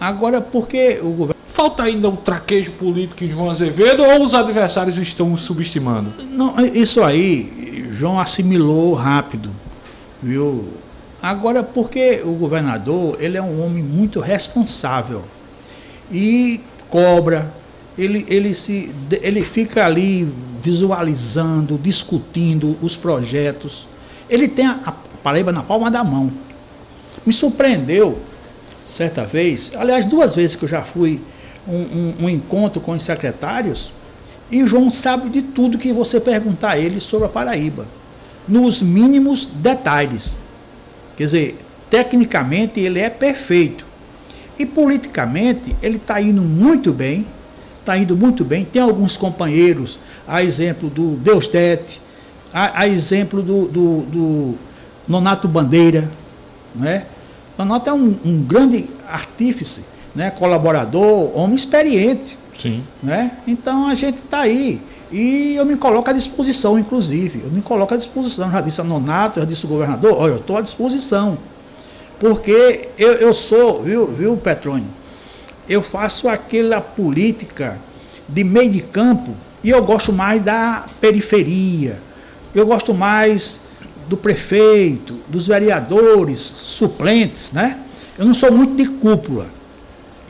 Agora, por que o governo... Falta ainda um traquejo político em João Azevedo ou os adversários estão o subestimando? Não, isso aí, João assimilou rápido, viu? Agora, porque o governador, ele é um homem muito responsável e cobra, ele fica ali visualizando, discutindo os projetos. Ele tem a Paraíba na palma da mão. Me surpreendeu, certa vez, aliás, 2 vezes que eu já fui um encontro com os secretários, e o João sabe de tudo que você perguntar a ele sobre a Paraíba, nos mínimos detalhes. Quer dizer, tecnicamente ele é perfeito. E politicamente ele está indo muito bem, Tem alguns companheiros, a exemplo do Deusdete, a exemplo do Nonato Bandeira, né? Nonato é um grande artífice, né? Colaborador, homem experiente. Sim. Né? Então a gente está aí. E eu me coloco à disposição, inclusive. Já disse a Nonato, já disse o governador, olha, eu estou à disposição. Porque eu sou, viu, Petrônio? Eu faço aquela política de meio de campo e eu gosto mais da periferia. Eu gosto mais do prefeito, dos vereadores, suplentes, né? Eu não sou muito de cúpula. E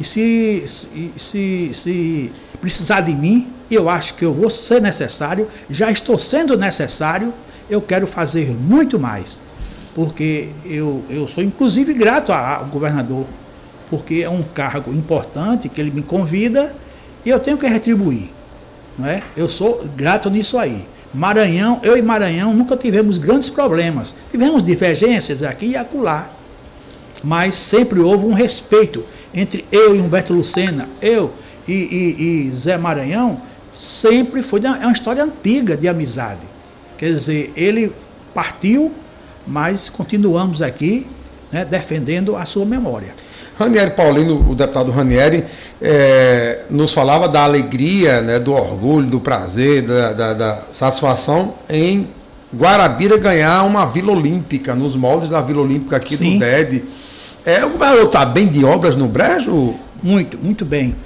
se precisar de mim, eu acho que eu vou ser necessário, já estou sendo necessário, eu quero fazer muito mais. Porque eu sou inclusive grato ao governador, porque é um cargo importante que ele me convida e eu tenho que retribuir. Não é? Eu sou grato nisso aí. Maranhão, eu e Maranhão nunca tivemos grandes problemas. Tivemos divergências aqui e acolá. Mas sempre houve um respeito entre eu e Humberto Lucena, eu e Zé Maranhão, sempre foi uma história antiga de amizade. Quer dizer, ele partiu, mas continuamos aqui, né, defendendo a sua memória. Ranieri Paulino, o deputado Ranieri, nos falava da alegria, né, do orgulho, do prazer, da satisfação em Guarabira ganhar uma Vila Olímpica, nos moldes da Vila Olímpica aqui. Sim. Do DED. O governador está bem de obras no Brejo? Muito, muito bem.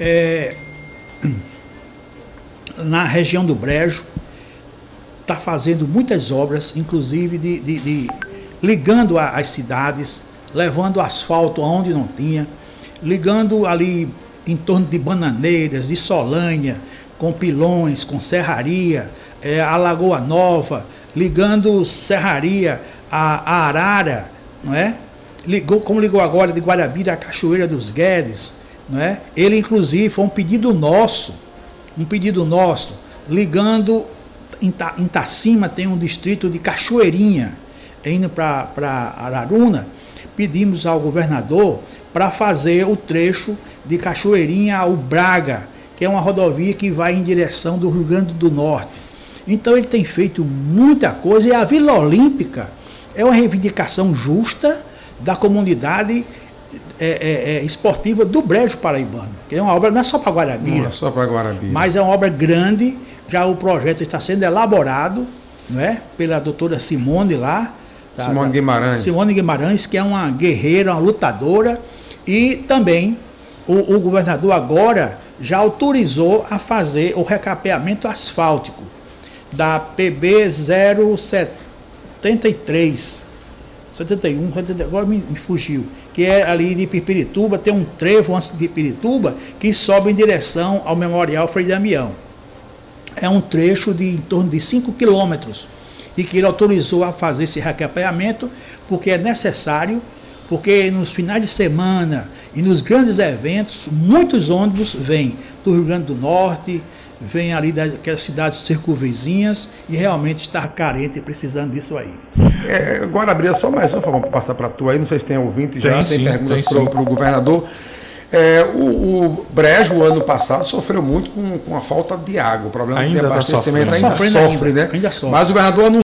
Na região do Brejo, está fazendo muitas obras, inclusive ligando as cidades, levando asfalto aonde não tinha, ligando ali em torno de Bananeiras, de Solânia, com Pilões, com Serraria, a Lagoa Nova, ligando Serraria a Arara, não é? Como ligou agora de Guarabira a Cachoeira dos Guedes, não é? Ele, inclusive, foi um pedido nosso, ligando em Itacima, tem um distrito de Cachoeirinha, indo para Araruna. Pedimos ao governador para fazer o trecho de Cachoeirinha ao Braga, que é uma rodovia que vai em direção do Rio Grande do Norte. Então ele tem feito muita coisa, e a Vila Olímpica é uma reivindicação justa da comunidade esportiva do Brejo Paraibano, que é uma obra, não é só para Guarabira, não é só para Guarabira, mas é uma obra grande. Já o projeto está sendo elaborado, não é, pela doutora Simone lá, Simone Guimarães, que é uma guerreira, uma lutadora, e também o governador agora já autorizou a fazer o recapeamento asfáltico da PB 073, 71, agora me fugiu, que é ali de Pirpirituba, tem um trevo antes de Pirpirituba que sobe em direção ao Memorial Frei Damião. É um trecho de em torno de 5 quilômetros, e que ele autorizou a fazer esse recapeamento, porque é necessário, porque nos finais de semana e nos grandes eventos, muitos ônibus vêm do Rio Grande do Norte, vêm ali daquelas cidades circunvizinhas, e realmente está carente e precisando disso aí. Guarabira, só mais um favor para passar para tu aí, não sei se tem ouvinte já, tem perguntas para o governador. O Brejo, ano passado, sofreu muito com a falta de água, o problema de abastecimento ainda sofre, né? Ainda sofre. Mas o governador